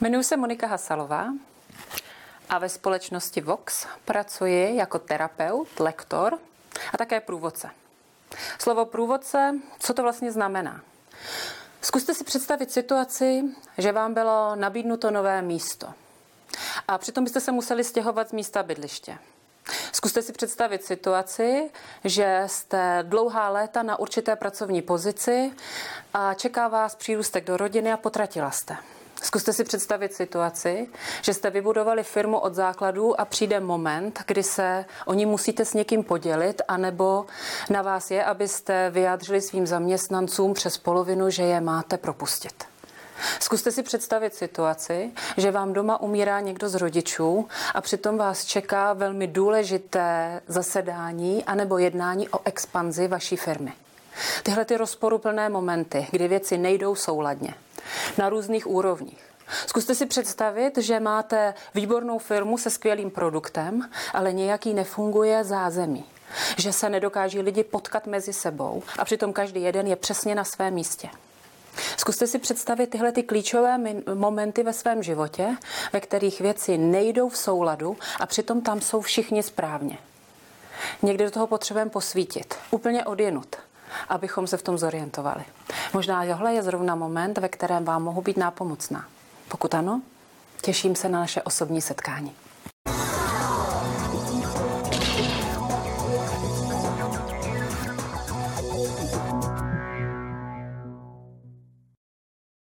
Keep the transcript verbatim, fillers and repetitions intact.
Jmenuji se Monika Hasalová a ve společnosti Vox pracuji jako terapeut, lektor a také průvodce. Slovo průvodce, co to vlastně znamená? Zkuste si představit situaci, že vám bylo nabídnuto nové místo a přitom byste se museli stěhovat z místa bydliště. Zkuste si představit situaci, že jste dlouhá léta na určité pracovní pozici a čeká vás přírůstek do rodiny a potratila jste. Zkuste si představit situaci, že jste vybudovali firmu od základů a přijde moment, kdy se o ní musíte s někým podělit, anebo na vás je, abyste vyjádřili svým zaměstnancům přes polovinu, že je máte propustit. Zkuste si představit situaci, že vám doma umírá někdo z rodičů a přitom vás čeká velmi důležité zasedání anebo jednání o expanzi vaší firmy. Tyhle ty rozporuplné momenty, kdy věci nejdou souladně, na různých úrovních. Zkuste si představit, že máte výbornou firmu se skvělým produktem, ale nějaký nefunguje zázemí. Že se nedokáží lidi potkat mezi sebou a přitom každý jeden je přesně na svém místě. Zkuste si představit tyhle ty klíčové momenty ve svém životě, ve kterých věci nejdou v souladu a přitom tam jsou všichni správně. Někdy do toho potřebujeme posvítit, úplně odjenut, abychom se v tom zorientovali. Možná tohle je zrovna moment, ve kterém vám mohu být nápomocná. Pokud ano, těším se na naše osobní setkání.